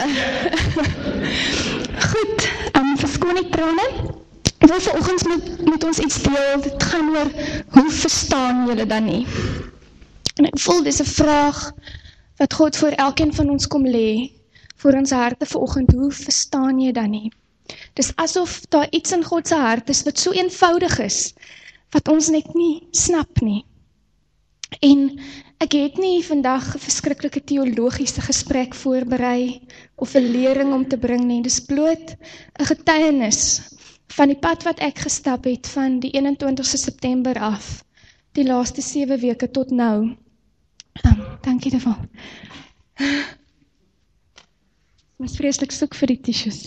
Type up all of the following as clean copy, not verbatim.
Goed, verskoon die trane. Ek wil vanoggend met ons iets deel. Dit gaan oor, hoe verstaan julle dan nie? En ek voel, dis 'n vraag wat God voor elkeen van ons kom lê, voor ons harte vanoggend, hoe verstaan jy dan nie? Dis asof daar iets in God se hart is wat so eenvoudig is, wat ons net nie snap nie. En ek het nie vandag 'n verskriklike teologiese gesprek voorberei, of 'n lering om te bring nie, dis bloot 'n getuienis van die pad wat ek gestap het van die 21ste September af, die laaste 7 weke tot nou. Dankie daarvoor. Ons vreeslik soek vir die tissues.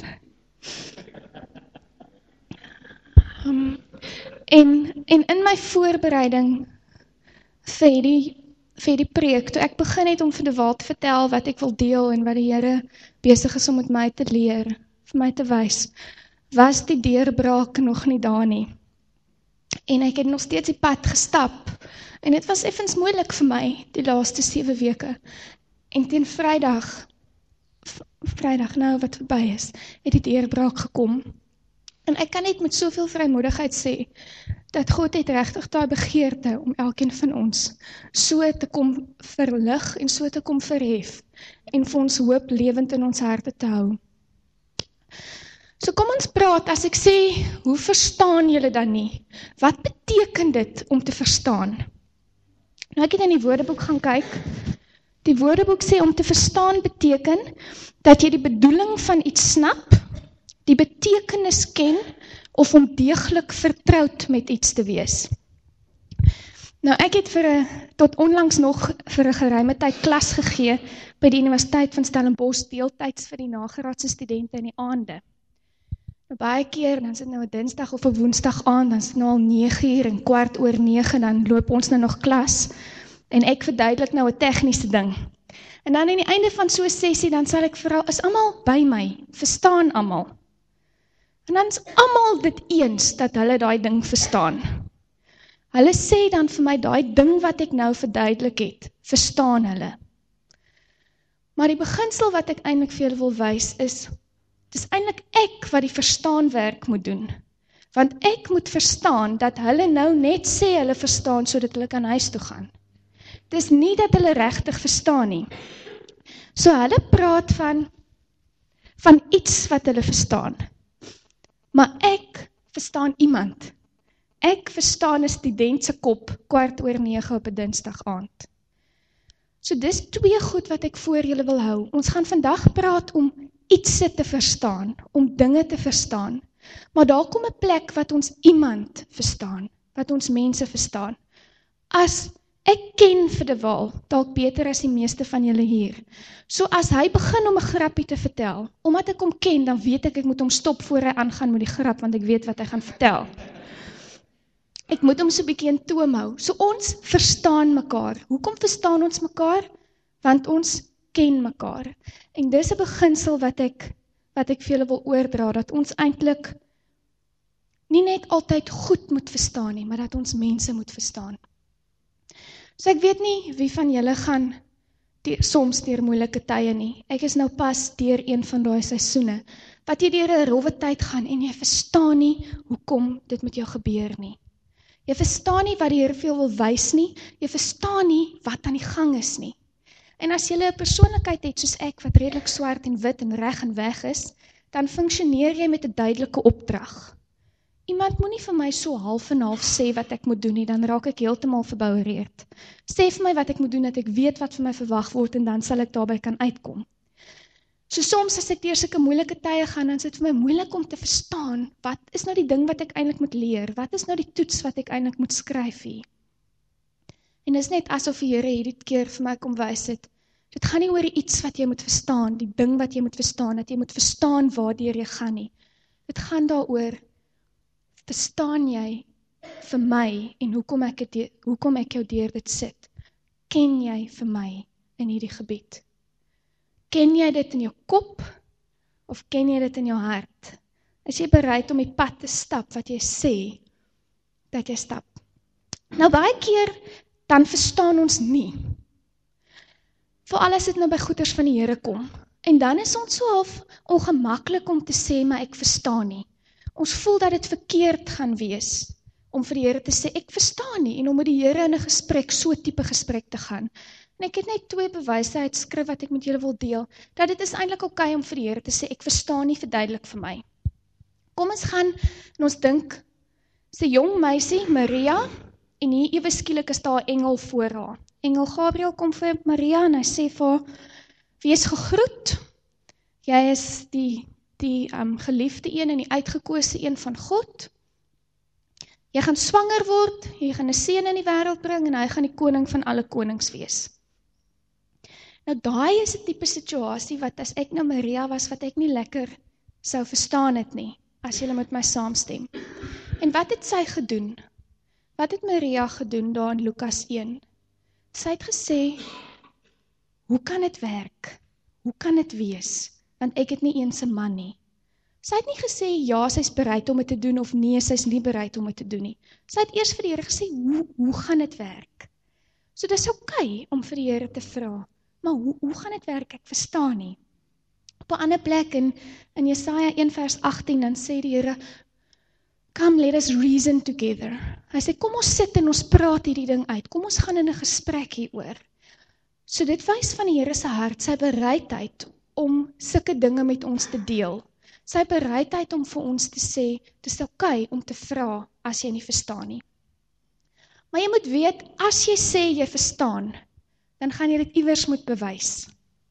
En in my voorbereiding vir die preek, toe ek begin het om vir die Waal te vertel wat ek wil deel en wat die Here besig is om met my te leer, vir my te wys, was die deurbraak nog nie daar nie. En ek het nog steeds die pad gestap, en dit was effens moeilik vir my, die laaste 7 weke. En teen Vrydag nou wat verby is, het die deurbraak gekom. En ek kan net met soveel vrymoedigheid sê, dat God het regtig daai begeerte om elkeen van ons so te kom verlig en so te kom verhef, en vir ons hoop lewend in ons harte te hou. So kom ons praat, as ek sê, hoe verstaan julle dan nie? Wat beteken dit om te verstaan? Nou ek het in die Woordeboek gaan kyk. Die Woordeboek sê om te verstaan beteken dat jy die bedoeling van iets snap, die betekenis ken, of om deeglik vertroud met iets te wees. Nou ek het tot onlangs nog vir 'n geruime tyd klas gegee by die Universiteit van Stellenbosch, deeltyds vir die nagraadse studente in die aande. Nou baie keer, dan sit nou 'n Dinsdag of 'n Woensdag aand, dan sit nou al 9:00 en 9:15, dan loop ons nou nog klas, en ek verduidelik nou 'n tegniese ding. En dan aan die einde van so 'n sessie, dan sal ek vra, is almal by my? Verstaan almal? En dan is almal dit eens, dat hulle daai ding verstaan. Hulle sê dan vir my, daai ding wat ek nou verduidelik het, verstaan hulle. Maar die beginsel wat ek eintlik vir julle wil wys is, dis eintlik ek wat die verstaanwerk moet doen. Want ek moet verstaan, dat hulle nou net sê hulle verstaan, sodat hulle kan huis toe gaan. Dis nie dat hulle regtig verstaan nie. So hulle praat van iets wat hulle verstaan. Maar ek verstaan iemand. Ek verstaan 'n student se kop 9:15 op 'n Dinsdag aand. So dis 2 goed wat ek voor julle wil hou. Ons gaan vandag praat om ietsie te verstaan, om dinge te verstaan. Maar daar kom 'n plek wat ons iemand verstaan, wat ons mense verstaan. As ek ken vir die Waal, dalk beter as die meeste van julle hier. So as hy begin om 'n grappie te vertel, omdat ek hom ken, dan weet ek moet hom stop voor hy aangaan met die grap, want ek weet wat hy gaan vertel. Ek moet hom so 'n bietjie in toom hou. So ons verstaan mekaar. Hoekom verstaan ons mekaar? Want ons ken mekaar. En dis 'n beginsel wat ek vir julle wil oordra, dat ons eintlik nie net altyd goed moet verstaan nie, maar dat ons mense moet verstaan. So ek weet nie wie van julle gaan soms deur moeilike tye nie. Ek is nou pas deur een van daai seisoene, wat jy deur 'n rowwe tyd gaan, en jy verstaan nie hoekom dit met jou gebeur nie. Jy verstaan nie wat die Here vir jou wil wys nie, jy verstaan nie wat aan die gang is nie. En as jy 'n persoonlikheid het soos ek, wat redelik swart en wit en reg en weg is, dan funksioneer jy met 'n duidelike opdrag. Iemand moenie vir my so half en half sê wat ek moet doen nie, dan raak ek heeltemal verboureerd. Sê vir my wat ek moet doen, dat ek weet wat vir my verwag word, en dan sal ek daarby kan uitkom. So soms as ek deur sulke moeilike tye gaan, dan is dit vir my moeilik om te verstaan, wat is nou die ding wat ek eintlik moet leer, wat is nou die toets wat ek eintlik moet skryf hier. En dis net asof die Here hierdie keer vir my kom wys het, dit gaan nie oor iets wat jy moet verstaan, die ding wat jy moet verstaan, dat jy moet verstaan waardeur jy gaan nie. Dit gaan daaroor, verstaan jy vir my, en hoekom ek jou deur dit sit? Ken jy vir my in hierdie gebied? Ken jy dit in jou kop, of ken jy dit in jou hart? Is jy bereid om die pad te stap, wat jy sê, dat jy stap? Nou baie keer, dan verstaan ons nie. Veral as dit nou by goeders van die Here kom, En dan is ons so half ongemaklik om te sê, maar ek verstaan nie. Ons voel dat dit verkeerd gaan wees, om vir die Here te sê, ek verstaan nie, en om met die Here in 'n gesprek, so tipe gesprek te gaan. En ek het net 2 bewyse uit skrif wat ek met julle wil deel, dat dit is eintlik oukei om vir die Here te sê, ek verstaan nie, verduidelik vir my. Kom ons gaan, en ons dink, sy jong meisie, Maria, en hier ewe skielik is daar 'n engel voor haar. Engel Gabriel kom vir Maria, en hy sê vir haar, wees gegroet, jy is die geliefde een en die uitgekose een van God. Jy gaan swanger word, jy gaan 'n seun in die wêreld bring, en hy gaan die koning van alle konings wees. Nou daai is 'n tipe situasie wat as ek nou Maria was, wat ek nie lekker sou verstaan het nie, as julle met my saamstem. En wat het sy gedoen? Wat het Maria gedoen daar in Lukas 1? Sy het gesê, hoe kan dit werk? Hoe kan dit wees? Want ek het nie eens 'n man nie. Sy het nie gesê, ja, sy is bereid om dit te doen, of nee, sy is nie bereid om dit te doen nie. Sy het eers vir die Here gesê, hoe gaan dit werk? So dis oukei om vir die Here te vra, maar hoe gaan dit werk? Ek verstaan nie. Op 'n ander plek in Jesaja 1 vers 18, dan sê die Here, come, let us reason together. Hy sê, kom ons sit en ons praat hierdie ding uit, kom ons gaan in 'n gesprek hieroor. So dit wys van die Here se hart, sy bereidheid om sulke dinge met ons te deel. Sy bereidheid om vir ons te sê, dit is oukei om te vra as jy nie verstaan nie. Maar jy moet weet, as jy sê jy verstaan, dan gaan jy dit iewers moet bewys.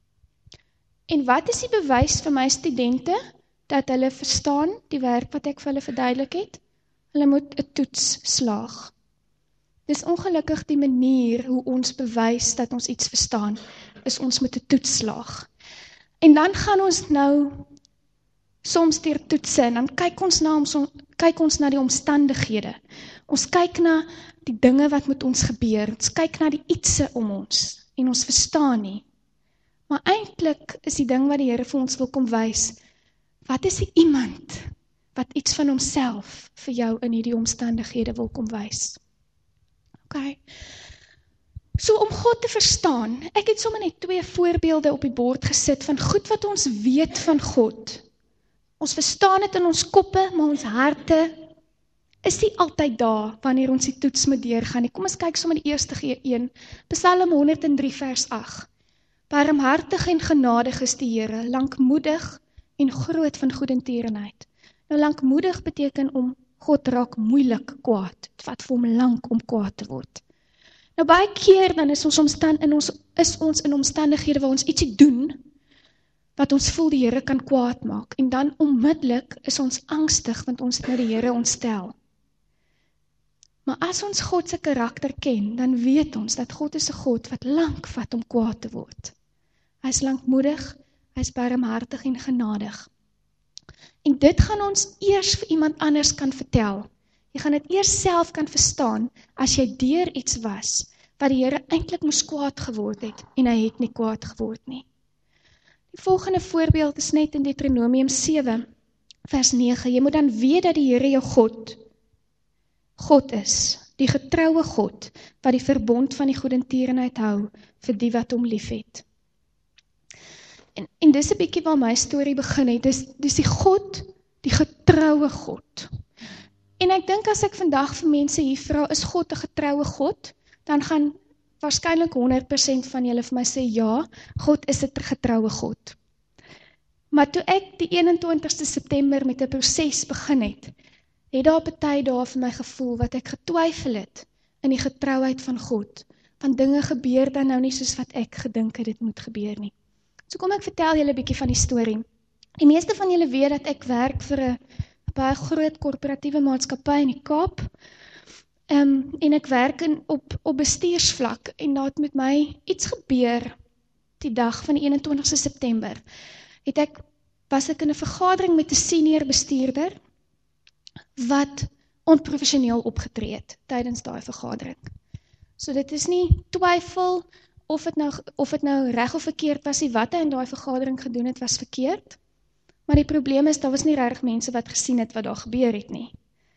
En wat is die bewys vir my studente, dat hulle verstaan die werk wat ek vir hulle verduidelik het? Hulle moet 'n toets slaag. Dis ongelukkig die manier hoe ons bewys dat ons iets verstaan, is ons met 'n toets slaag. En dan gaan ons nou soms deur toetse, en dan kyk ons na die omstandighede. Ons kyk na die dinge wat met ons gebeur, ons kyk na die ietsie om ons, en ons verstaan nie. Maar eintlik is die ding wat die Here vir ons wil kom wys, wat is die iemand wat iets van homself vir jou in hierdie omstandighede wil kom wys? Okay. So om God te verstaan, ek het sommer net 2 voorbeelde op die bord gesit van goed wat ons weet van God. Ons verstaan dit in ons koppe, maar ons harte is nie altyd daar wanneer ons die toets moet deurgaan nie. Kom ons kyk sommer die eerste een, Psalm 103 vers 8. Barmhartig en genadig is die Here, lankmoedig en groot van goedertierenheid. Nou lankmoedig beteken om God raak moeilik kwaad. Dit vat vir hom lank om kwaad te word. Nou baie keer dan is ons in omstandighede waar ons ietsie doen, wat ons voel die Here kan kwaad maak, en dan onmiddellik is ons angstig, want ons het nou die Here ontstel. Maar as ons God se karakter ken, dan weet ons dat God is 'n God wat lank vat om kwaad te word. Hy is lankmoedig, hy is barmhartig en genadig. En dit gaan ons eers vir iemand anders kan vertel. Jy gaan dit eers self kan verstaan, as jy deur iets was, wat die Here eintlik moes kwaad geword het, en hy het nie kwaad geword nie. Die volgende voorbeeld is net in Deuteronomium 7, vers 9. Jy moet dan weet dat die Here jou God is, die getroue God, wat die verbond van die goedertierenheid hou, vir die wat hom lief het. En dis 'n bietjie waar my storie begin het, dis die God, die getroue God. En ek dink as ek vandag vir mense hier vra, is God 'n getroue God? Dan gaan waarskynlik 100% van julle vir my sê, ja, God is 'n getroue God. Maar toe ek die 21ste September met 'n proses begin het daar 'n party daar vir my gevoel, wat ek getwyfel het, in die getrouheid van God, want dinge gebeur dan nou nie soos wat ek gedink het dit moet gebeur nie. So kom ek vertel julle 'n bietjie van die storie. Die meeste van julle weet dat ek werk vir 'n baie groot korporatiewe maatskappy in die Kaap, en ek werk op bestuursvlak, en daar het met my iets gebeur, die dag van die 21ste September, was ek in 'n vergadering met 'n senior bestuurder, wat onprofessioneel opgetree het, tydens daai vergadering. So dit is nie twyfel, of het nou reg of verkeerd was, wat hy in daai vergadering gedoen het, was verkeerd, maar die probleem is, daar was nie regtig mense wat gesien het, wat daar gebeur het nie.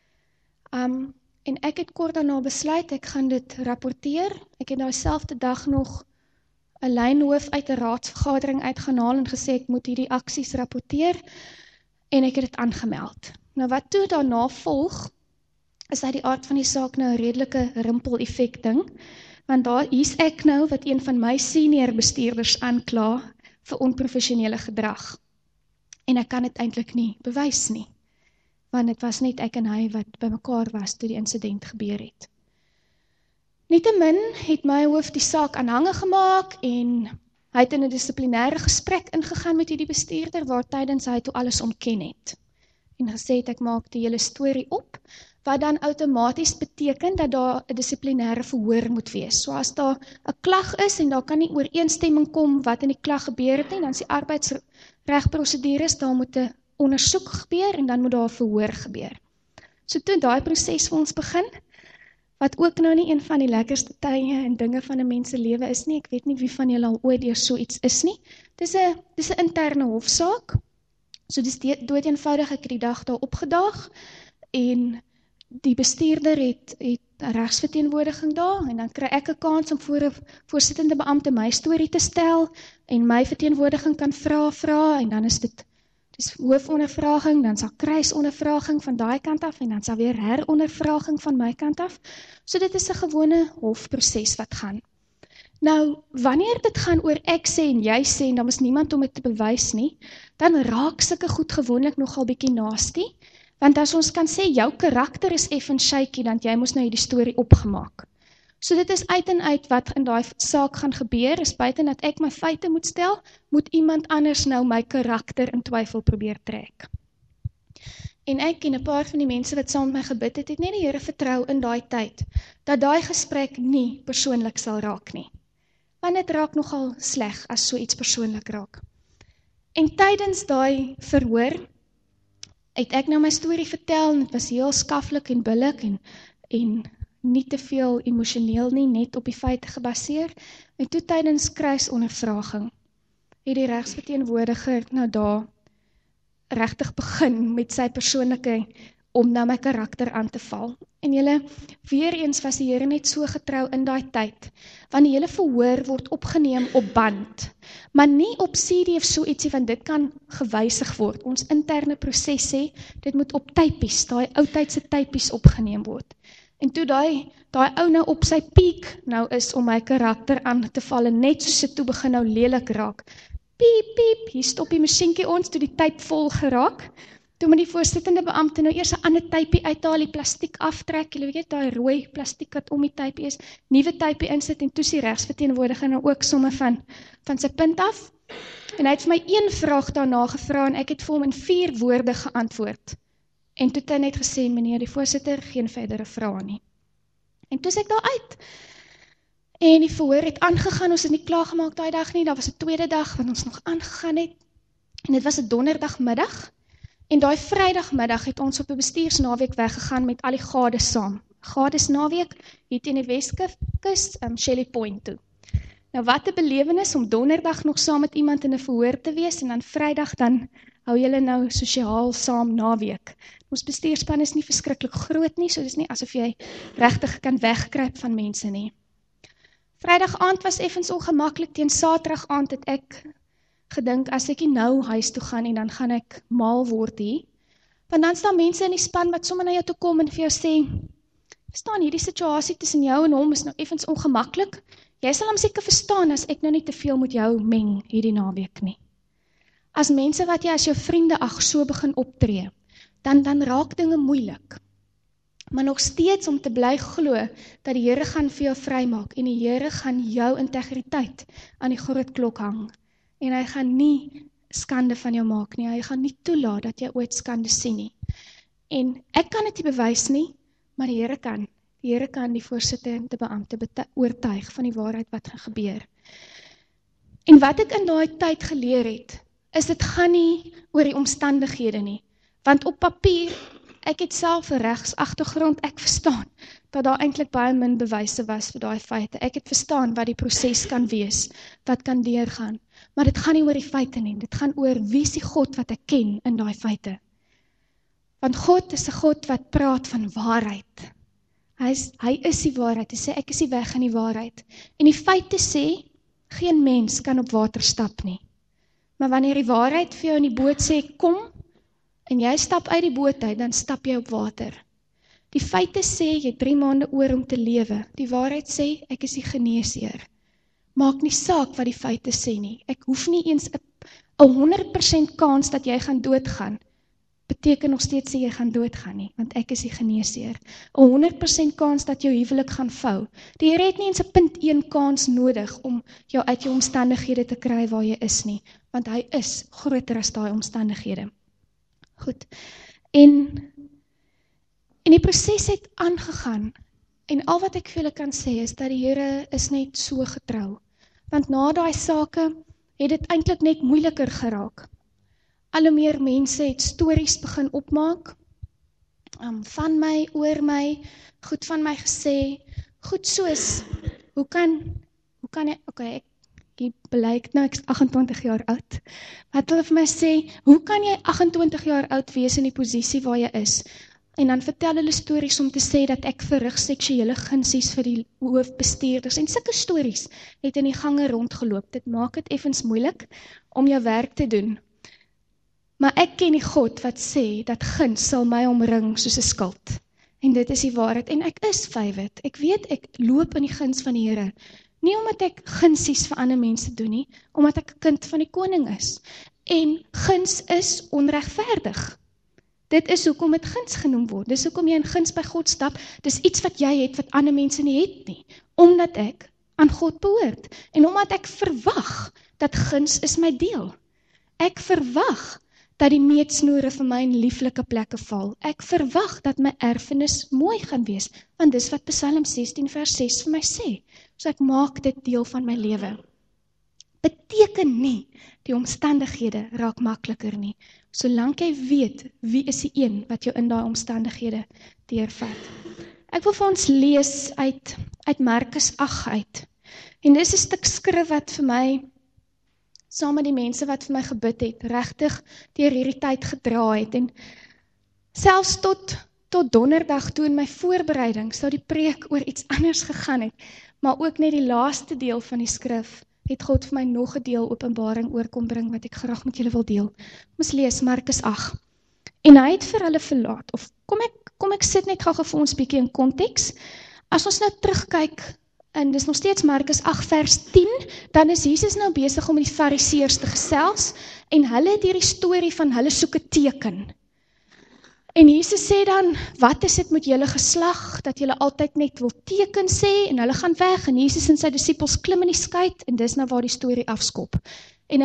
En ek het kort daarna besluit, ek gaan dit rapporteer, ek het daai selfde dag nog 'n lynhoof uit 'n raadsvergadering uitgehaal en gesê ek moet hierdie aksies rapporteer en ek het dit aangemeld. Nou wat toe daarna volg, is uit die aard van die saak nou 'n redelike rimpel-effek ding, want hier's ek nou wat een van my senior bestuurders aankla vir onprofessionele gedrag. En ek kan dit eintlik nie bewys nie, want dit was net ek en hy wat bymekaar was toe die insident gebeur het. Nietemin het my hoof die saak aanhange gemaak en hy het in 'n dissiplinêre gesprek ingegaan met hierdie bestuurder waar tydens hy toe alles ontken het. En gesê het ek maak die hele storie op, wat dan outomaties beteken dat daar 'n dissiplinêre verhoor moet wees. So as daar 'n klag is en daar kan nie ooreenstemming kom wat in die klag gebeur het nie, dan is die arbeidsregprosedures, daar moet 'n ondersoek gebeur en dan moet daar 'n verhoor gebeur. So toe daai proses vir ons begin, wat ook nou nie een van die lekkerste tye en dinge van 'n mens se lewe is nie. Ek weet nie wie van julle al ooit deur so iets is nie. Dis 'n interne hofsaak. So dis dood eenvoudig, ek het die dag daar opgedaag en die bestuurder het regsverteenwoordiging daar en dan kry ek 'n kans om voor 'n voorsittende beampte my storie te stel en my verteenwoordiging kan vra en dan is dit hoofondervraging, dan sal kruisondervraging van daai kant af en dan sal weer herondervraging van my kant af. So dit is 'n gewone hofproses wat gaan. Nou, wanneer dit gaan oor ek sê en jy sê en dan is niemand om dit te bewys nie, dan raak sulke goed gewoonlik nogal bietjie nasty, want as ons kan sê jou karakter is effens shaky, dan jy moes nou hierdie storie opgemaak. So dit is uit en uit wat in daai saak gaan gebeur, is buiten dat ek my feite moet stel, moet iemand anders nou my karakter in twyfel probeer trek. En ek en 'n paar van die mense wat saam met my gebid het, het net die Here vertrou in daai tyd, dat daai gesprek nie persoonlik sal raak nie. Want dit raak nogal sleg as so iets persoonlik raak. En tydens daai verhoor, het ek nou my storie vertel, en dit was heel skaflik en billik, en nie te veel emosioneel nie, net op die feite gebaseer. En toe tydens kruisondervraging, het die regsverteenwoordiger nou daar regtig begin met sy persoonlike om na my karakter aan te val. En julle, weer eens was die Here net so getrou in daai tyd, want die hele verhoor word opgeneem op band, maar nie op CD of so ietsie, want dit kan gewysig word. Ons interne proses sê, dit moet op typies, daai ou tydse typies opgeneem word. En toe daai ou nou op sy piek nou is om my karakter aan te val, en net soos dit toe begin nou lelik raak. Piep, piep, hier stop die masjienkie ons, toe die typ vol geraak. Toe moet die voorsittende beampte nou eers 'n ander typie uithaal, die plastiek aftrek, julle weet daai rooi plastiek wat om die typie is, nuwe typie insit en toe die regsverteenwoordiger nou ook somme van sy punt af. En hy het vir my een vraag daarna gevra en ek het vir hom in 4 woorde geantwoord. En toe het hy net gesê, meneer die voorsitter, geen verdere vrae nie. En toe is ek daar uit. En die verhoor het aangegaan, ons het nie klaargemaak daai dag nie, daar was 'n tweede dag wat ons nog aangegaan het. En dit was 'n donderdagmiddag. En daai vrydagmiddag het ons op 'n bestuursnaweek weggegaan met al die gades saam. Gades naweek hier teen die Weskus, Shelley Point toe. Nou wat 'n belewenis om donderdag nog saam met iemand in 'n verhoor te wees en dan Vrydag dan hou julle nou sosiaal saam naweek. Ons bestuurspan is nie verskriklik groot nie, so dis nie asof jy regtig kan wegkruip van mense nie. Vrydag aand was effens ongemaklik, teen Saterdag aand het ek gedink, as ek nie nou huis toe gaan en dan gaan ek maal word hier, want dan staan mense in die span wat sommer na jou toe kom en vir jou sê, verstaan, hierdie situasie tussen jou en hom is nou effens ongemaklik, jy sal hom seker verstaan as ek nou nie te veel met jou meng hierdie naweek nie. As mense wat jy as jou vriende so begin optree, dan raak dinge moeilik. Maar nog steeds om te bly glo, dat die Here gaan vir jou vrymaak, en die Here gaan jou integriteit aan die groot klok hang, en hy gaan nie skande van jou maak nie, hy gaan nie toelaat dat jy ooit skande sien nie. En ek kan dit nie bewys nie, maar die Here kan. Die Here kan die voorsittende beampte oortuig van die waarheid wat gaan gebeur. En wat ek in daai tyd geleer het, is dit gaan nie oor die omstandighede nie, want op papier, ek het self 'n regsagtergrond, ek verstaan, dat daar eintlik baie min bewyse was vir daai feite. Ek het verstaan wat die proses kan wees, wat kan deurgaan. Maar dit gaan nie oor die feite nie, dit gaan oor wie is die God wat ek ken in daai feite. Want God is 'n God wat praat van waarheid. Hy is die waarheid, hy sê ek is die weg en die waarheid. En die feite sê, Geen mens kan op water stap nie. Maar wanneer die waarheid vir jou in die boot sê, kom, en jy stap uit die boot uit, dan stap jy op water. Die feite sê, jy het 3 maande oor om te lewe. Die waarheid sê, ek is die geneesheer. Maak nie saak wat die feite sê nie. Ek hoef nie eens 'n 100% kans dat jy gaan doodgaan. Beteken nog steeds sê jy gaan doodgaan nie, want ek is die geneesheer. 'n 100% kans dat jou huwelik gaan vou. Die Here het nie eens 'n 0.1 kans nodig om jou uit jou omstandighede te kry waar jy is nie, want hy is groter as daai omstandighede. Goed. En die proses het aangegaan, en al wat ek vir julle kan sê is dat die Here is net so getrou. Want na daai sake het dit eintlik net moeiliker geraak. Al hoe meer mense het stories begin opmaak, van my, oor my, goed van my gesê, goed soos, hoe kan jy, okay, ek blyk nou, ek is 28 jaar oud, wat hulle vir my sê, hoe kan jy 28 jaar oud wees in die posisie waar jy is? En dan vertel hulle stories om te sê dat ek verrig seksuele gunsies vir die hoofbestuurders, en sulke stories het in die gange rondgeloop. Dit maak dit effens moeilik om jou werk te doen. Maar ek ken die God wat sê dat guns sal my omring soos 'n skild. En dit is die waarheid. En ek is favored. Ek weet ek loop in die guns van die Here. Nie omdat ek gunsies vir ander mense doen nie, omdat ek 'n kind van die koning is. En guns is onregverdig. Dit is hoekom dit guns genoem word. Dis hoekom jy in guns by God stap. Dis iets wat jy het wat ander mense nie het nie. Omdat ek aan God behoort. En omdat ek verwag dat guns is my deel. Ek verwag dat die meetsnoere vir my in lieflike plekke val. Ek verwag dat my erfenis mooi gaan wees, want dis wat Psalm 16 vers 6 vir my sê. So ek maak dit deel van my lewe. Beteken nie, die omstandighede raak makliker nie. Solank jy weet, wie is die een wat jou in daai omstandighede deurvat. Ek wil vir ons lees uit Markus 8 uit. En dis 'n stuk skrif wat vir my, saam met die mense wat vir my gebid het, regtig deur hierdie tyd gedra het. En selfs tot donderdag toe in my voorbereiding sou die preek oor iets anders gegaan het, maar ook net die laaste deel van die skrif het God vir my nog 'n deel openbaring oor kom bring wat ek graag met julle wil deel. Ons lees Markus 8. En hy het vir hulle verlaat, of kom ek sit net gou vir ons bietjie in konteks. As ons nou terugkyk, en dis nog steeds Markus 8 vers 10, dan is Jesus nou besig om met die fariseërs te gesels, en hulle het hierdie storie van hulle soek 'n teken. En Jesus sê dan, wat is dit met julle geslag, dat julle altyd net wil teken sê, en hulle gaan weg, en Jesus en sy disippels klim in die skei, en dis nou waar die storie afskop. En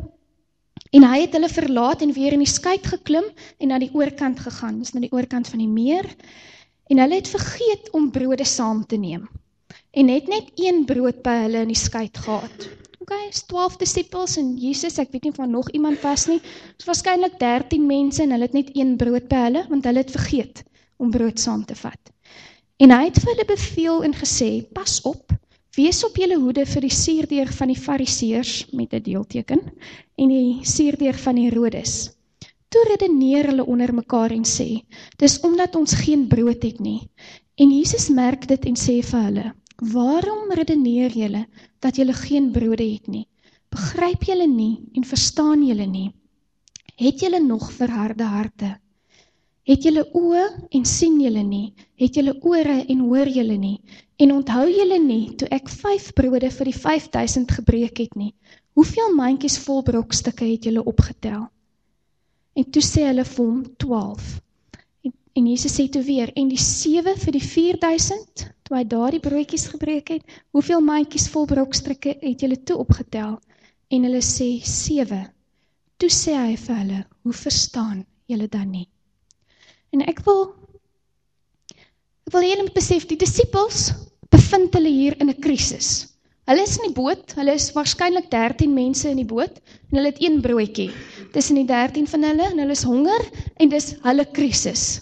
hy het hulle verlaat, en weer in die skei geklim, en na die oorkant gegaan, dis na die oorkant van die meer, en hulle het vergeet om brode saam te neem, en het net 1 brood by hulle in die skei gehad. Okay, is 12 disippels en Jesus, ek weet nie van nog iemand was nie, is waarskynlik 13 mense en hulle het net 1 brood by hulle, want hulle het vergeet om brood saam te vat. En hy het vir hulle beveel en gesê, pas op, wees op julle hoede vir die suurdeeg van die fariseërs, met 'n deelteken, en die suurdeeg van Herodes. Toe redeneer hulle onder mekaar en sê, dis omdat ons geen brood het nie. En Jesus merk dit en sê vir hulle, waarom redeneer julle dat julle geen brode het nie? Begryp julle nie en verstaan julle nie? Het julle nog verharde harte? Het julle oë en sien julle nie? Het julle ore en hoor julle nie? En onthou julle nie, toe ek 5 brode vir die 5000 gebreek het nie? Hoeveel mandjies vol brokstukke het julle opgetel? En toe sê hulle vir hom 12. En Jesus sê toe weer, en die 7 vir die 4000, toe hy daar die broodjies gebreek het, hoeveel mandjies vol brokstukke het julle toe opgetel? En hulle sê 7. Toe sê hy vir hulle, hoe verstaan julle dan nie? En ek wil julle moet besef, die disippels bevind hulle hier in 'n krisis. Hulle is in die boot, hulle is waarskynlik 13 mense in die boot, en hulle het 1 broodjie. Tussen die 13 van hulle, en hulle is honger, en dis hulle krisis.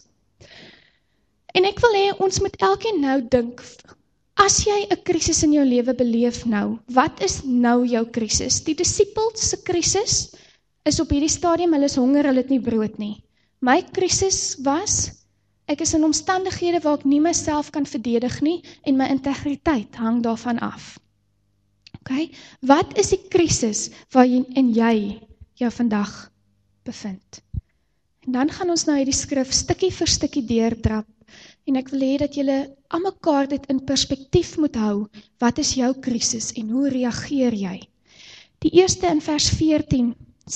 En ek wil hê, ons moet elkeen nou dink, as jy 'n krisis in jou lewe beleef nou, wat is nou jou krisis? Die disippels se krisis is op hierdie stadium, hulle is honger, hulle het nie brood nie. My krisis was, ek is in omstandighede waar ek nie myself kan verdedig nie, en my integriteit hang daarvan af. Okay? Wat is die krisis waarin jy jou vandag bevind? En dan gaan ons nou hierdie skrif stukkie vir stukkie deurdrap, en ek wil hê dat julle aan mekaar dit in perspektief moet hou, wat is jou krisis en hoe reageer jy? Die eerste in vers 14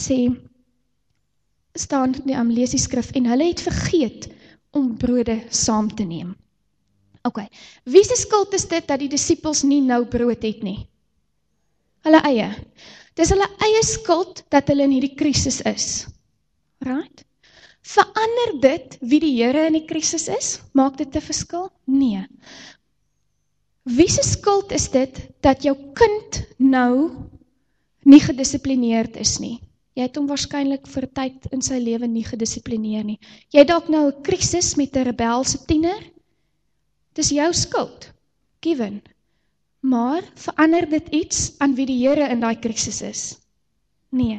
lees die skrif, en hulle het vergeet om brode saam te neem. Okay, wie se skuld is dit dat die disippels nie nou brood het nie? Hulle eie. Dis hulle eie skuld dat hulle in hierdie krisis is. Right? Verander dit wie die Here in die krisis is? Maak dit 'n verskil? Nee. Wie se skuld is dit dat jou kind nou nie gedisiplineerd is nie? Jy het hom waarskynlik vir 'n tyd in sy lewe nie gedissiplineer nie. Jy het dalk nou 'n krisis met 'n rebelse tiener. Dis jou skuld. Given. Maar verander dit iets aan wie die Here in daai krisis is? Nee.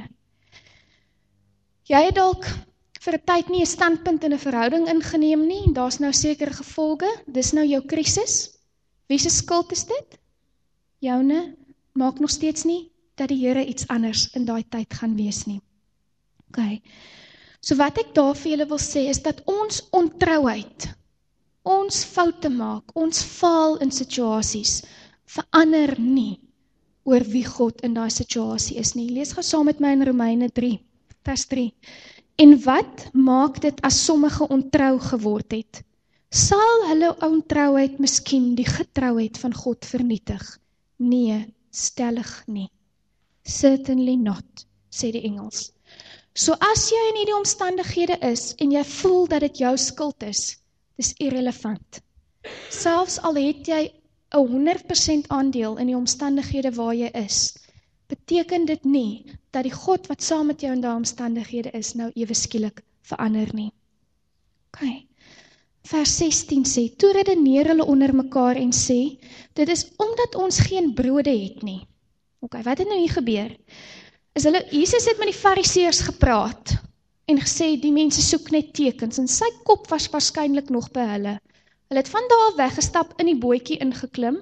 Jy het dalk vir 'n tyd nie 'n standpunt in 'n verhouding ingeneem nie, en daar's nou sekere gevolge, dis nou jou krisis. Wie se skuld is dit? Joune, maak nog steeds nie dat die Here iets anders in daai tyd gaan wees nie. Okay. So wat ek daar vir julle wil sê is dat ons ontrouheid, ons foute maak, ons faal in situasies, verander nie oor wie God in daai situasie is nie. Lees gou saam met my in Romeine 3, vers 3. En wat maak dit as sommige ontrou geword het? Sal hulle ontrouheid miskien die getrouheid van God vernietig? Nee, stellig nie. Certainly not, sê die Engels. So as jy in hierdie omstandighede is, en jy voel dat dit jou skuld is, dis irrelevant. Selfs al het jy 'n 100% aandeel in die omstandighede waar jy is, beteken dit nie, dat die God wat saam met jou in daai omstandighede is, nou ewe skielik verander nie. Okay. Vers 16 sê, toe redeneer hulle onder mekaar en sê, dit is omdat ons geen brode het nie. Okay, wat het nou hier gebeur? Jesus het met die fariseërs gepraat, en gesê, die mense soek net tekens, en sy kop was waarskynlik nog by hulle. Hulle het van daar af weggestap, in die bootjie ingeklim,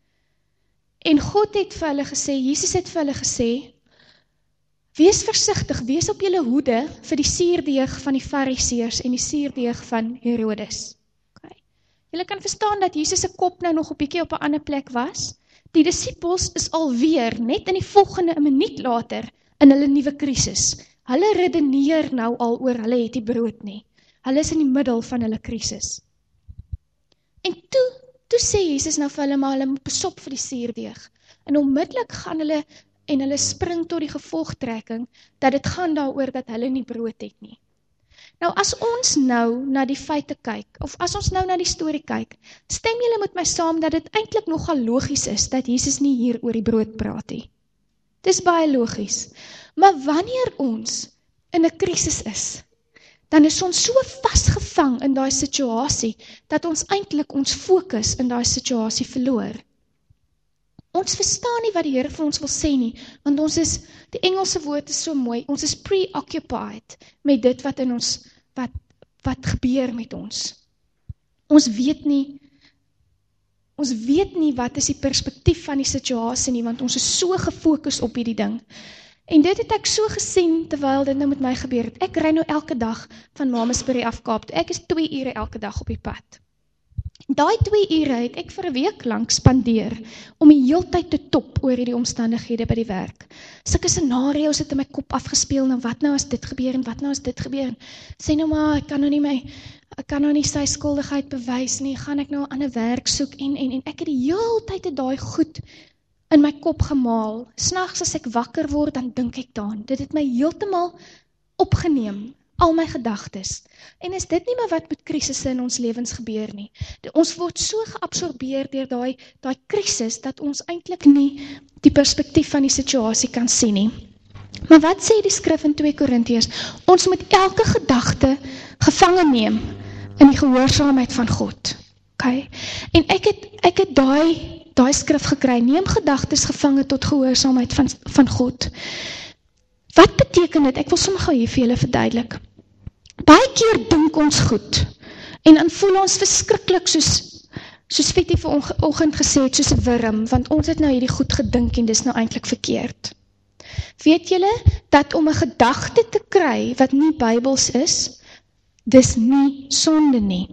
en God het vir hulle gesê, Jesus het vir hulle gesê, wees versigtig, wees op julle hoede vir die suurdeeg van die fariseërs en die suurdeeg van Herodes. Okay. Julle kan verstaan dat Jesus se kop nou nog 'n bietjie op 'n ander plek was. Die disippels is alweer, net in die volgende 'n minuut later, in hulle nuwe krisis. Hulle redeneer nou al oor, hulle het nie brood nie. Hulle is in die middel van hulle krisis. En toe sê Jesus nou vir hulle, maar hulle moet besop vir die suurdeeg. En onmiddellik gaan hulle, en hulle spring tot die gevolgtrekking, dat dit gaan daaroor dat hulle nie brood het nie. Nou as ons nou na die feite kyk, of as ons nou na die storie kyk, stem julle met my saam dat dit eintlik nogal logies is, dat Jesus nie hier oor die brood praat nie. Dis baie logies. Maar wanneer ons in 'n krisis is, dan is ons so vasgevang in daai situasie, dat ons eintlik ons fokus in daai situasie verloor. Ons verstaan nie wat die Here vir ons wil sê nie, want ons is, die Engelse woord is so mooi, ons is preoccupied met dit wat in ons, wat gebeur met ons. Ons weet nie wat is die perspektief van die situasie nie, want ons is so gefokus op hierdie ding. En dit het ek so gesien, terwyl dit nou met my gebeur het. Ek ry nou elke dag van Mamasbury af Kaap toe. Ek is 2 ure elke dag op die pad. Daai 2 ure het ek vir 'n week lank spandeer, om die heeltyd te top oor hierdie omstandighede by die werk. Sulke scenario's het in my kop afgespeel, nou wat nou as dit gebeur, en wat nou as dit gebeur. Sê nou maar, ek kan nou nie sy skuldigheid bewys nie, gaan ek nou 'n ander werk soek, en ek het die heeltyd daai goed in my kop gemaal. Snags as ek wakker word, dan dink ek daaraan. Dit het my heeltemal opgeneem, al my gedagtes. En is dit nie maar wat met krisisse in ons lewens gebeur nie? Ons word so geabsorbeer deur daai krisis, dat ons eintlik nie die perspektief van die situasie kan sien nie. Maar wat sê die skrif in 2 Korintiërs? Ons moet elke gedagte gevange neem in die gehoorsaamheid van God. Okay? En ek het daai skrif gekry, neem gedagtes gevange tot gehoorsaamheid van God. Wat beteken dit? Ek wil sommer gou hier vir julle verduidelik. Baie keer dink ons goed, en dan voel ons verskriklik soos Soos Pietie vanoggend gesê het, soos 'n wurm, want ons het nou hierdie goed gedink en dis nou eintlik verkeerd. Weet julle, dat om 'n gedagte te kry wat nie Bybels is, dis nie sonde nie.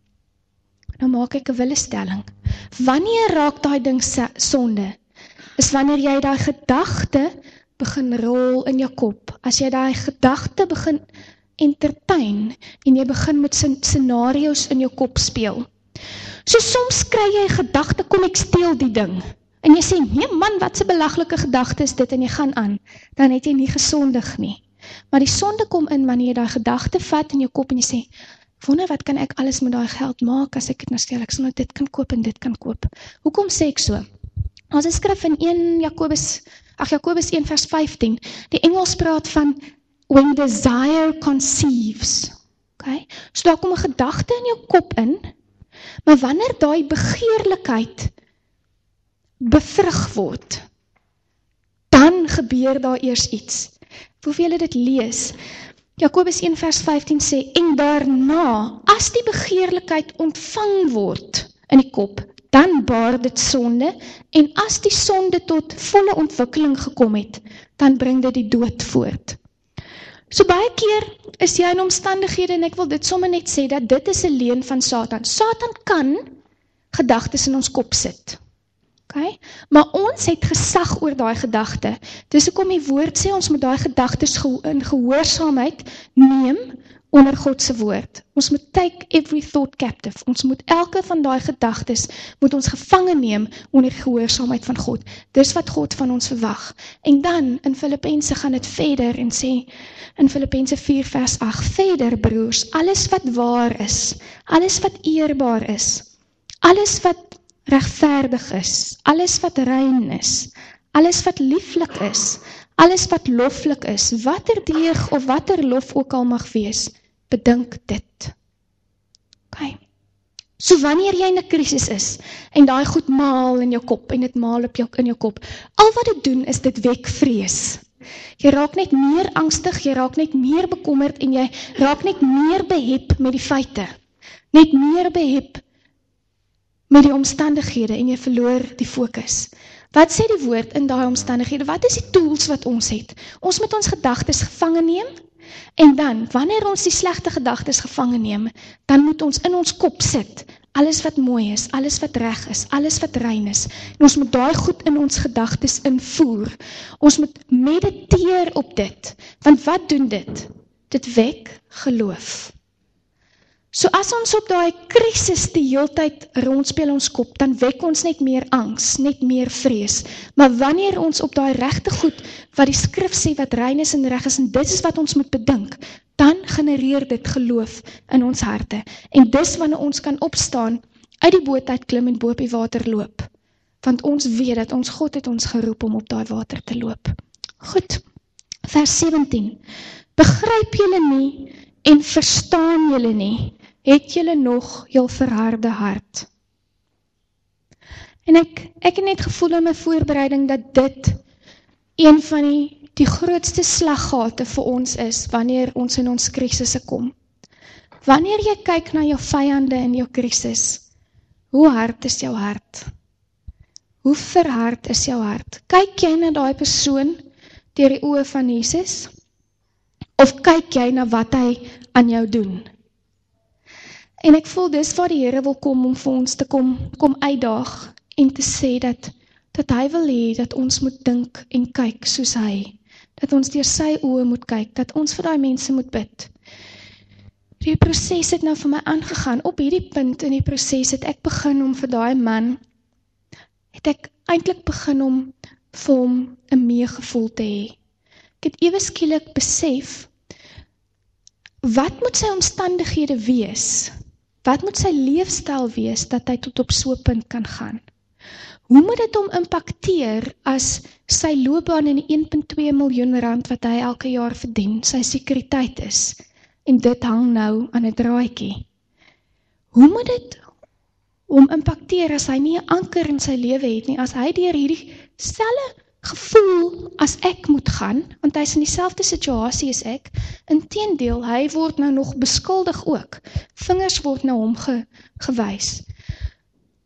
Nou maak ek 'n willestelling. Wanneer raak daai ding sonde? Is wanneer jy daai gedagte begin rol in jou kop. As jy daai gedagte begin entertain en jy begin met scenario's in jou kop speel. So soms kry jy 'n gedagte, kom ek steel die ding. En jy sê, nee man, wat 'n belaglike gedagte is dit, en jy gaan aan. Dan het jy nie gesondig nie. Maar die sonde kom in wanneer jy daai gedagte vat in jou kop en jy sê, wonder wat kan ek alles met daai geld maak as ek dit nou stel, ek sal nou dit kan koop en dit kan koop. Hoekom sê ek so? As 'n skrif in Jakobus 1 vers 15, die Engels praat van when desire conceives. Okay? So daar kom 'n gedagte in jou kop in, maar wanneer daai begeerlikheid bevrug word, dan gebeur daar eers iets. Hoeveel julle dit lees? Jakobus 1 vers 15 sê, en daarna, as die begeerlikheid ontvang word in die kop, dan baar dit sonde, en as die sonde tot volle ontwikkeling gekom het, dan bring dit die dood voort. So baie keer is jy in omstandighede, en ek wil dit sommer net sê, dat dit is 'n leuen van Satan. Satan kan gedagtes in ons kop sit. Okay? Maar ons het gesag oor daai gedagte. Dis hoekom die woord sê, ons moet daai gedagtes in gehoorsaamheid neem onder God se woord. Ons moet take every thought captive. Ons moet elke van daai gedagtes, moet ons gevange neem onder gehoorsaamheid van God. Dis wat God van ons verwag. En dan, in Filippense gaan dit verder en sê, in Filippense 4 vers 8, verder broers, alles wat waar is, alles wat eerbaar is, alles wat regverdig is, alles wat rein is, alles wat lieflik is, alles wat loflik is, watter deeg of watter lof ook al mag wees, bedink dit. Okay. So wanneer jy in 'n krisis is, en daai goed maal in jou kop, en dit maal in jou kop, al wat dit doen is dit wek vrees. Jy raak net meer angstig, jy raak net meer bekommerd, en jy raak net meer behep met die feite, net meer behep met die omstandighede, en jy verloor die fokus. Wat sê die woord in daai omstandighede? Wat is die tools wat ons het? Ons moet ons gedagtes gevange neem, en dan, wanneer ons die slegte gedagtes gevange neem, dan moet ons in ons kop sit, alles wat mooi is, alles wat reg is, alles wat rein is, en ons moet daai goed in ons gedagtes invoer. Ons moet mediteer op dit, want wat doen dit? Dit wek geloof. So as ons op daai krisis die heeltyd rondspeel ons kop, dan wek ons net meer angs, net meer vrees. Maar wanneer ons op daai regte goed, wat die skrif sê, wat rein is en reg is, en dit is wat ons moet bedink, dan genereer dit geloof in ons harte. En dis wanneer ons kan opstaan, uit die boot uit klim en bo op die water loop. Want ons weet dat ons God het ons geroep om op daai water te loop. Goed, vers 17. Begryp julle nie en verstaan julle nie, het julle nog jul verharde hart. En ek het net gevoel in my voorbereiding dat dit een van die grootste slaggate vir ons is, wanneer ons in ons krisisse kom. Wanneer jy kyk na jou vyande in jou krisis, hoe hard is jou hart? Hoe verhard is jou hart? Kyk jy na daai persoon deur die oë van Jesus? Of kyk jy na wat hy aan jou doen? En ek voel dis waar die Here wil kom om vir ons te kom uitdaag en te sê dat hy wil hê dat ons moet dink en kyk soos hy. Dat ons deur sy oë moet kyk, dat ons vir daai mense moet bid. Die proses het nou vir my aangegaan. Op hierdie punt in die proses het ek begin om vir daai man, het ek eintlik begin om vir hom 'n meegevoel te hê. Ek het ewe skielik besef, wat moet sy omstandighede wees? Wat moet sy leefstyl wees, dat hy tot op so 'n punt kan gaan? Hoe moet dit hom impakteer as sy loopbaan in die 1,2 miljoen rand wat hy elke jaar verdien, sy sekuriteit is, en dit hang nou aan 'n draadjie? Hoe moet dit hom impakteer as hy nie 'n anker in sy lewe het nie, as hy deur hierdie selfe gevoel as ek moet gaan, want hy is in dieselfde situasie as ek, inteendeel, hy word nou nog beskuldig ook, vingers word na hom gewys.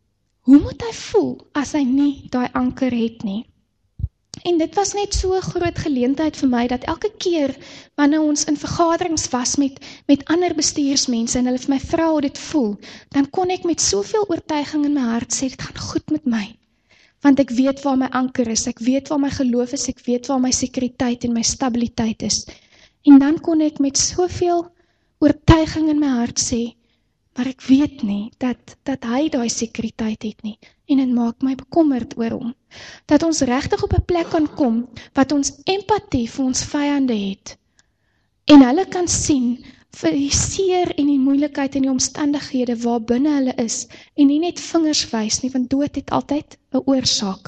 hoe moet hy voel as hy nie daai anker het nie? En dit was net so 'n groot geleentheid vir my, dat elke keer wanneer ons in vergaderings was met ander bestuursmense en hulle vir my vra hoe dit voel, dan kon ek met soveel oortuiging in my hart sê, dit gaan goed met my. Want ek weet waar my anker is, ek weet waar my geloof is, ek weet waar my sekuriteit en my stabiliteit is. En dan kon ek met soveel oortuiging in my hart sê, maar ek weet nie, dat hy daai sekuriteit het nie, en dit maak my bekommerd oor hom. Dat ons regtig op 'n plek kan kom, wat ons empatie vir ons vyande het, en hulle kan sien, vir die seer en die moeilikheid en die omstandighede waar binne hulle is, en nie net vingers wys nie, want dood het altyd 'n oorsaak.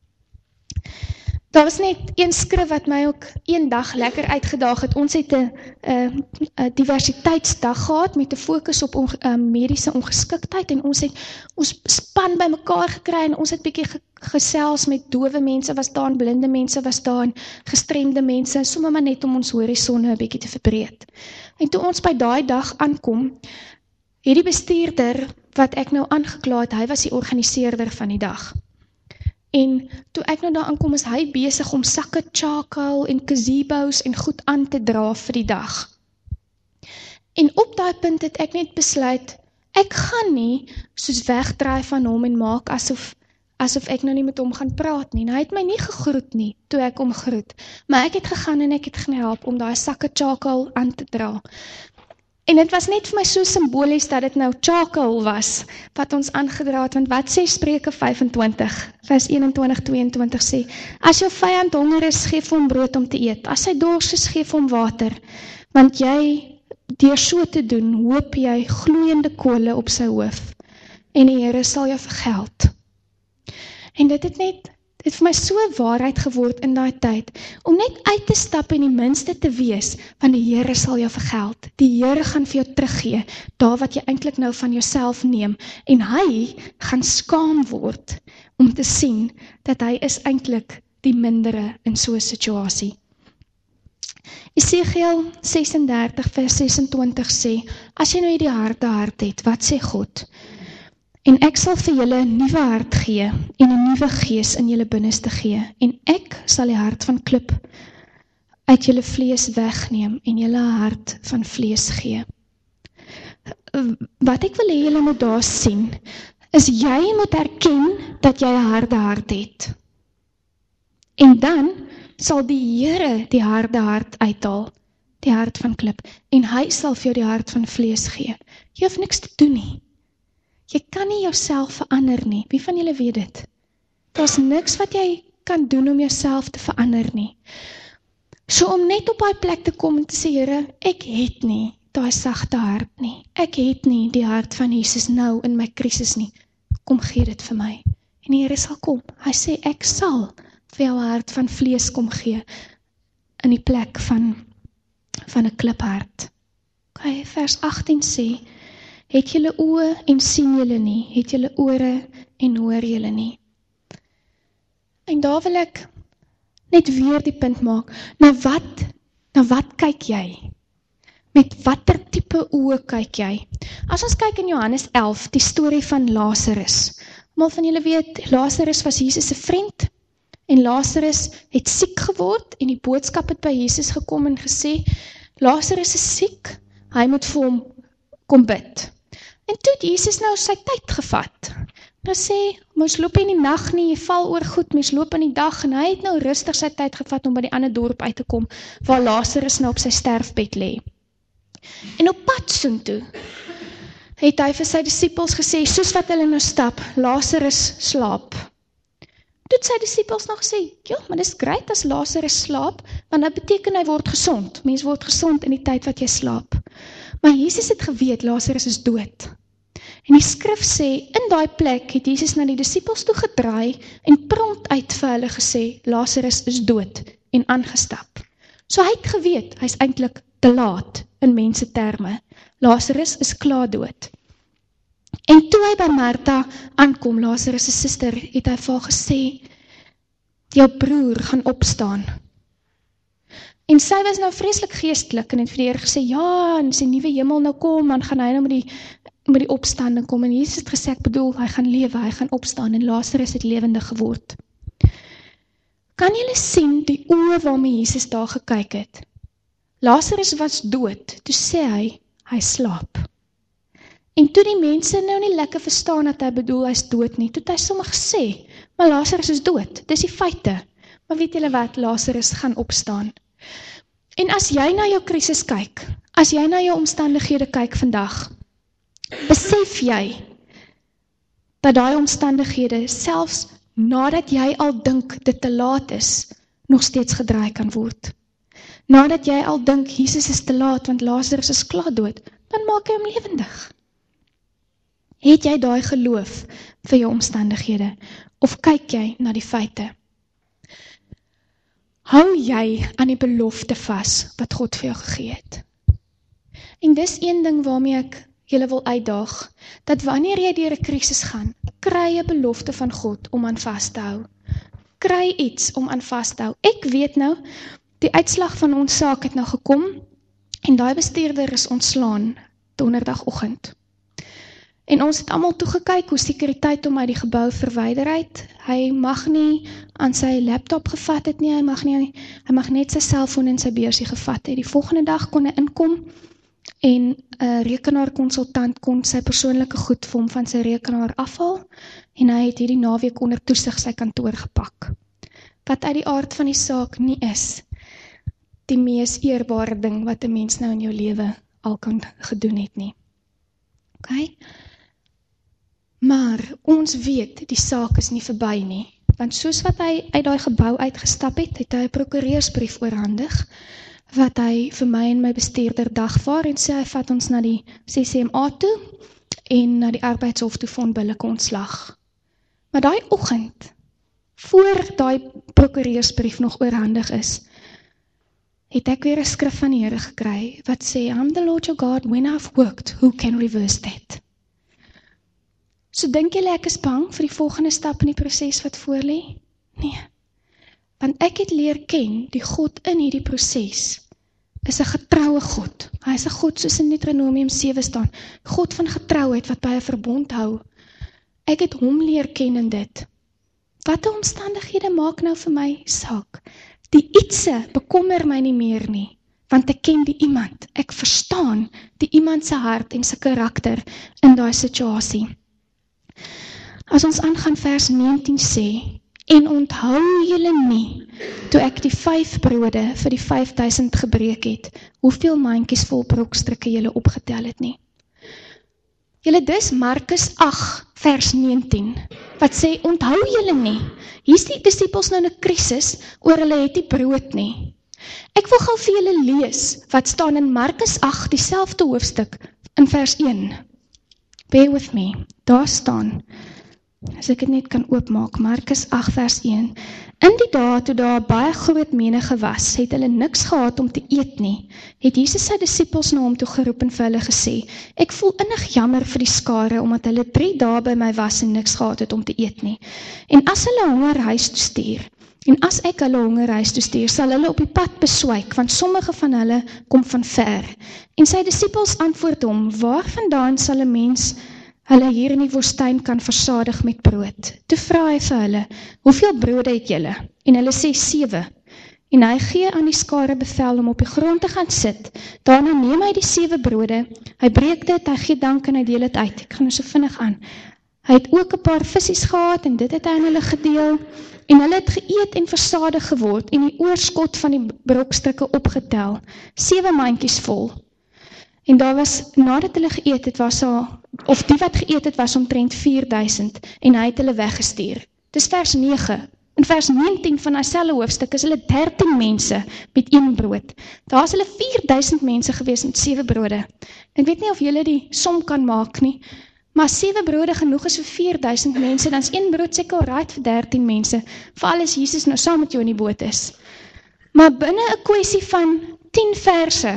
Daar was net een skrif wat my ook een dag lekker uitgedaag het. Ons het 'n diversiteitsdag gehad met 'n fokus op mediese ongeskiktheid, en ons het ons span by mekaar gekry en ons het bietjie gesels met dowe mense was daar, en blinde mense was daar, en gestremde mense, sommer maar net om ons horisonne 'n bietjie te verbreed. En toe ons by daai dag aankom, het die bestuurder wat ek nou aangekla het, hy was die organiseerder van die dag. En toe ek nou daar aankom, is hy besig om sakke charcoal en gazebos en goed aan te dra vir die dag. En op daai punt het ek net besluit, ek gaan nie soos wegdraai van hom en maak asof ek nou nie met hom gaan praat nie. Nou, hy het my nie gegroet nie, toe ek hom groet. Maar ek het gegaan en ek het gaan help om daai sakke charcoal aan te dra. En dit was net vir my so simbolies dat dit nou charcoal was, wat ons aangedra het, want wat sê Spreuke 25, vers 21-22 sê, as jou vyand honger is, geef hom brood om te eet, as hy dors is, geef hom water, want jy, deur so te doen, hoop jy gloeiende kole op sy hoof, en die Here sal jou vergeld. En dit het vir my so waarheid geword in daai tyd, om net uit te stap en die minste te wees, want die Here sal jou vergeld. Die Here gaan vir jou teruggee, daar wat jy eintlik nou van jouself neem, en hy gaan skaam word, om te sien, dat hy is eintlik die mindere in so 'n situasie. Esegiel 36 vers 26 sê, as jy nou die harde hart het, wat sê God? En ek sal vir julle 'n nuwe hart gee, en 'n nuwe gees in julle binneste gee, en ek sal die hart van klip uit julle vlees wegneem, en julle 'n hart van vlees gee. Wat ek wil hê julle moet daar sien, is jy moet erken, dat jy 'n harde hart het. En dan sal die Here die harde hart uithaal, die hart van klip, en hy sal vir jou die hart van vlees gee. Jy hoef niks te doen nie. Jy kan nie jouself verander nie. Wie van julle weet dit? Daar's niks wat jy kan doen om jouself te verander nie. So om net op daai plek te kom en te sê, Here, ek het nie daai sagte hart nie. Ek het nie die hart van Jesus nou in my krisis nie. Kom gee dit vir my. En die Here sal kom. Hy sê, ek sal vir jou hart van vlees kom gee in die plek van 'n kliphart. Okay, vers 18 sê, het julle oë en sien julle nie, het julle ore en hoor julle nie. En daar wil ek net weer die punt maak, na wat kyk jy? Met watter tipe oë kyk jy? As ons kyk in Johannes 11, die storie van Lazarus. Almal van julle weet, Lazarus was Jesus se vriend, en Lazarus het siek geword, en die boodskap het by Jesus gekom en gesê, Lazarus is siek, hy moet vir hom kom bid. En toe het Jesus nou sy tyd gevat. Nou sê, mens loop in die nag nie, jy val oor goed, mens loop in die dag, en hy het nou rustig sy tyd gevat om by die ander dorp uit te kom, waar Lazarus nou op sy sterfbed lê. En op pad soontoe het hy vir sy disippels gesê, soos wat hulle nou stap, Lazarus slaap. Toe het sy disippels nog gesê, ja, maar dis great as Lazarus slaap, want dit beteken hy word gesond. Mens word gesond in die tyd wat jy slaap. Maar Jesus het geweet, Lazarus is dood. En die skrif sê, in daai plek het Jesus na die disippels toe gedraai en prompt uit vir hulle gesê, Lazarus is dood en aangestap. So hy het geweet, hy is eintlik te laat in mense terme. Lazarus is klaar dood. En toe hy by Martha aankom, Lazarus se suster, het hy vir haar gesê, jou broer gaan opstaan. En sy was nou vreeslik geestelik en het vir die Here gesê, ja, en as die nuwe hemel nou kom, dan gaan hy nou met die met die opstanding kom, en Jesus het gesê, ek bedoel, hy gaan lewe, hy gaan opstaan, en Lazarus het lewendig geword. Kan julle sien die oë waarmee Jesus daar gekyk het? Lazarus was dood, toe sê hy slaap. En toe die mense nou nie lekker verstaan dat hy bedoel, hy is dood nie, toe het hy sommer gesê, maar Lazarus is dood, dis die feite. Maar weet julle wat, Lazarus gaan opstaan. En as jy na jou krisis kyk, as jy na jou omstandighede kyk vandag, besef jy, dat daai omstandighede, selfs nadat jy al dink dit te laat is, nog steeds gedraai kan word. Nadat jy al dink, Jesus is te laat, want Lazarus is klaar dood, dan maak hy hom lewendig. Het jy daai geloof vir jou omstandighede, of kyk jy na die feite? Hou jy aan die belofte vas, wat God vir jou gegee het? En dis een ding waarmee ek julle wil uitdaag, dat wanneer jy deur 'n krisis gaan, kry 'n belofte van God om aan vas te hou. Kry iets om aan vas te hou. Ek weet nou, die uitslag van ons saak het nou gekom, en daai bestuurder is ontslaan, donderdagoggend. En ons het almal toegekyk hoe sekuriteit hom uit die gebou verwyder het. Hy mag nie aan sy laptop gevat het nie, hy mag net sy selfoon en sy beursie gevat het. Die volgende dag kon hy inkom, en 'n rekenaarkonsultant kon sy persoonlike goed vir hom van sy rekenaar afhaal, en hy het hierdie naweek onder toesig sy kantoor gepak. Wat uit die aard van die saak nie is die mees eerbare ding wat 'n mens nou in jou lewe al kan gedoen het nie. Okay? Maar ons weet, die saak is nie verby nie, want soos wat hy uit daai gebou uitgestap het, het hy 'n prokureursbrief oorhandig, wat hy vir my en my bestuurder dagvaar, en sê hy vat ons na die CCMA toe, en na die arbeidshof toe vir onbillike ontslag. Maar daai oggend, voor daai prokureursbrief nog oorhandig is, het ek weer 'n skrif van die Here gekry, wat sê, I'm the Lord your God, when I've worked, who can reverse that? So dink julle ek is bang vir die volgende stap in die proses wat voorlê? Nee. Want ek het leer ken, die God in hierdie proses is 'n getroue God. Hy is 'n God soos in Deuteronomium 7 staan, God van getrouheid wat by 'n verbond hou. Ek het hom leer ken in dit. Wat 'n omstandighede maak nou vir my saak? Die ietsie bekommer my nie meer nie, want ek ken die iemand. Ek verstaan die iemand se hart en sy karakter in daai situasie. As ons aangaan vers 19 sê, en onthou julle nie, toe ek die 5 brode vir die 5000 gebreek het, hoeveel mandjies vol brokstukke julle opgetel het nie. Julle dis Markus 8 vers 19, wat sê, onthou julle nie, hier is die disciples nou in 'n krisis, oor hulle het die brood nie. Ek wil gou vir julle lees, wat staan in Markus 8, dieselfde hoofstuk, in vers 1. Bear with me, daar staan, as ek dit net kan oopmaak, Markus 8 vers 1. In die dae toe daar baie groot menige was, het hulle niks gehad om te eet nie, het Jesus sy disippels na hom toe geroep en vir hulle gesê, ek voel innig jammer vir die skare, omdat hulle 3 dae by my was en niks gehad het om te eet nie. En as hulle honger huis toe stuur, en as ek hulle honger huis toe stuur, sal hulle op die pad beswyk, want sommige van hulle kom van ver. En sy disippels antwoord hom, waarvandaan sal 'n mens hulle hier in die woestyn kan versadig met brood? Toe vra hy vir hulle, hoeveel brode het julle? En hulle sê 7. En hy gee aan die skare bevel om op die grond te gaan sit. Daarna neem hy die 7 brode, hy breek dit, hy gee dank en hy deel dit uit. Ek gaan nou so vinnig aan. Hy het ook 'n paar visies gehad en dit het hy aan hulle gedeel. En hulle het geëet en versadig geword en die oorskot van die brokstukke opgetel. 7 mandjies vol. En daar was, nadat hulle geëet het, was al, of die wat geëet het, was omtrent 4000 en hy het hulle weggestuur. Dis vers 9. In vers 19 van dieselfde hoofstuk is hulle 13 mense met 1 brood. Daar is hulle 4000 mense gewees met 7 brode. Ek weet nie of julle die som kan maak nie, maar 7 brode genoeg is vir 4000 mense, dan is 1 brood seker alright vir 13 mense, veral as Jesus nou saam met jou in die boot is. Maar binne 'n kwessie van 10 verse,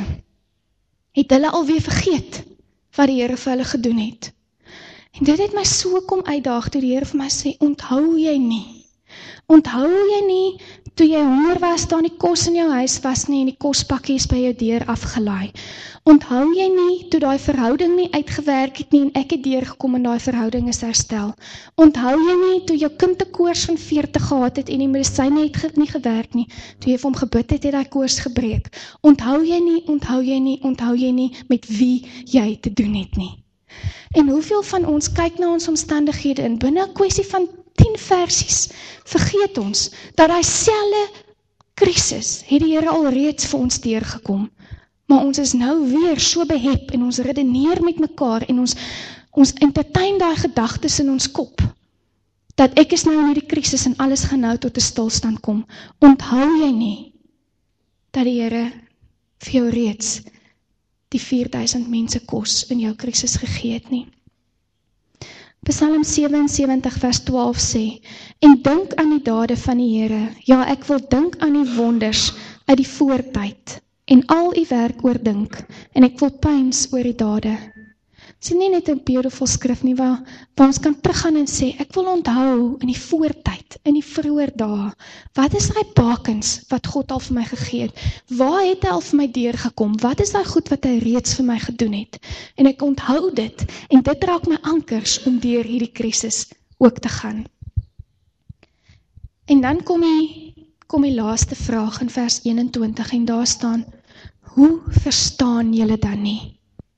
het hulle alweer vergeet wat die Here vir hulle gedoen het. En dit het my so kom uitdaag, toe die Here vir my sê, onthou jy nie, Onthou jy nie, toe jy honger was, daar nie kos in jou huis was nie, en die kospakkies by jou deur afgelaai. Onthou jy nie, toe daai verhouding nie uitgewerk het nie, en ek het deurgekom en daai verhouding is herstel. Onthou jy nie, toe jou kind 'n koors van 40 gehad het, en die medisyne het nie gewerk nie, toe jy vir hom gebid het, het daai koors gebreek. Onthou jy nie, met wie jy te doen het nie. En hoeveel van ons kyk na ons omstandighede en binne 'n kwessie van 10 versies, vergeet ons, dat daai selfde krisis het die Here al reeds vir ons deurgekom. Maar ons is nou weer so behep en ons redeneer met mekaar en ons entertain daai gedagtes in ons kop, dat ek is nou in hierdie krisis en alles gaan nou tot 'n stilstand kom. Onthou jy nie, dat die Here vir jou reeds die 4000 mense kos in jou krisis gegee het nie. Psalm 77 vers 12 sê, en dink aan die dade van die Here, ja, ek wil dink aan die wonders uit die voortyd, en al die werk oordink, en ek wil pyns oor die dade. Dit is nie net 'n beautiful skrif nie, waar ons kan teruggaan en sê, ek wil onthou in die voortyd, in die vroeër dae, wat is daai bakens wat God al vir my gegee het? Waar het hy al vir my deurgekom? Wat is daai goed wat hy reeds vir my gedoen het? En ek onthou dit, en dit raak my ankers om deur hierdie krisis ook te gaan. En dan kom die laaste vraag in vers 21, en daar staan, hoe verstaan julle dan nie?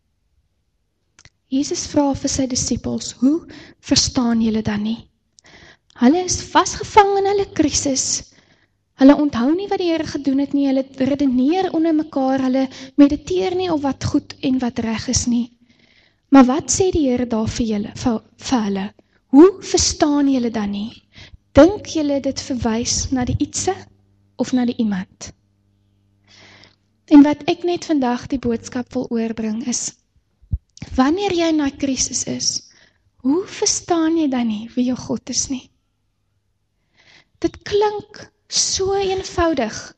Jesus vra vir sy disippels, hoe verstaan julle dan nie? Hulle is vasgevang in hulle krisis, hulle onthou nie wat die Here gedoen het nie, hulle redeneer onder mekaar, hulle mediteer nie op wat goed en wat reg is nie. Maar wat sê die Here daar vir hulle? Hoe verstaan julle dan nie? Dink julle dit verwys na die ietsie of na die iemand? En wat ek net vandag die boodskap wil oorbring is, wanneer jy in 'n krisis is, hoe verstaan jy dan nie wie jou God is nie? Dit klink so eenvoudig.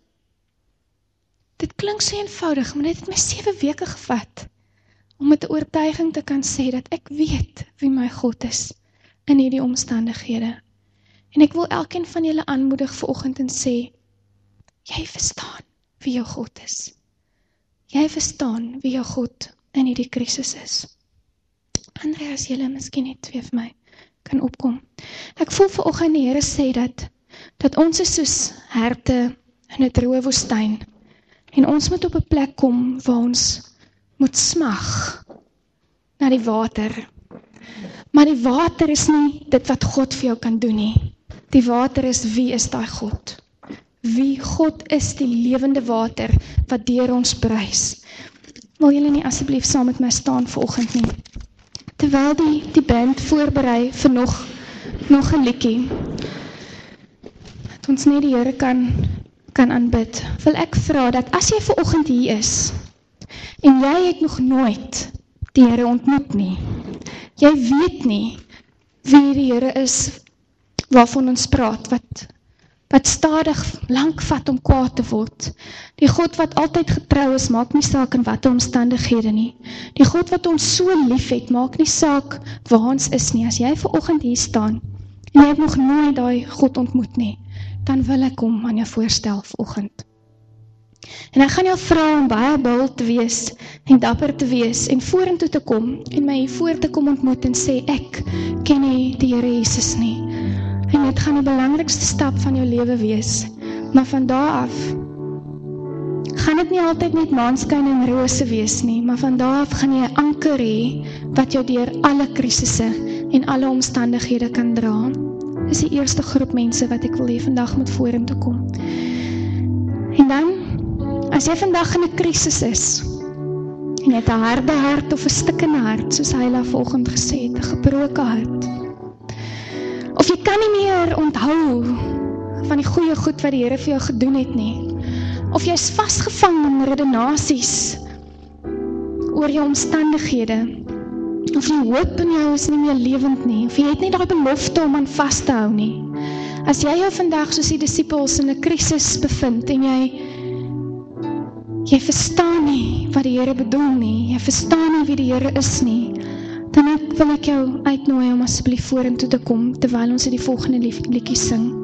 Maar dit het my 7 weke gevat om met 'n oortuiging te kan sê dat ek weet wie my God is in hierdie omstandighede. En ek wil elkeen van julle aanmoedig vanoggend en sê, jy verstaan wie jou God is. Jy verstaan wie jou God in hierdie krisis is. Andrea, as julle miskien net 2 vir my kan opkom. Ek voel vanoggend die Here sê dat ons is soos herte in 'n droë woestyn. En ons moet op 'n plek kom waar ons moet smag na die water. Maar die water is nie dit wat God vir jou kan doen nie. Die water is, wie is daai God? Wie God is, die lewende water wat deur ons bruis. Wil julle nie asseblief saam met my staan vanoggend nie? Terwyl die band voorberei vir nog 'n liedjie, dat ons net die Here kan aanbid, wil ek vra dat as jy vanoggend hier is, en jy het nog nooit die Here ontmoet nie, jy weet nie wie die Here is waarvan ons praat, wat stadig lank vat om kwaad te word. Die God wat altyd getrou is, maak nie saak in watter omstandighede nie. Die God wat ons so lief het, maak nie saak waar ons is nie. As jy vanoggend hier staan, en jy het nog nooit daai God ontmoet nie, dan wil ek hom aan jou voorstel vanoggend. En ek gaan jou vra om baie bold te wees, en dapper te wees, en vorentoe te kom, en my hier voor te kom ontmoet, en sê, ek ken nie die Here Jesus nie. En dit gaan die belangrikste stap van jou lewe wees. Maar van daar af gaan dit nie altyd net maanskyn en rose wees nie, maar van daar af gaan jy 'n anker hê wat jou deur alle krisisse en alle omstandighede kan dra. Dis die eerste groep mense wat ek wil hê vandag moet vorentoe kom. En dan, as jy vandag in 'n krisis is, en jy het 'n harde hart of 'n stikkende hart, soos Hyla vanoggend gesê het, 'n gebroke hart, of jy kan nie meer onthou van die goeie goed wat die Here vir jou gedoen het nie, of jy is vasgevang in redenasies oor jou omstandighede, of die hoop in jou is nie meer lewend nie, of jy het nie daai belofte om aan vas te hou nie. As jy jou vandag soos die disippels in 'n krisis bevind, en jy verstaan nie wat die Here bedoel nie, jy verstaan nie wie die Here is nie, dan wil ek jou uitnooi om asseblief vorentoe te kom, terwyl ons die volgende liedjie sing.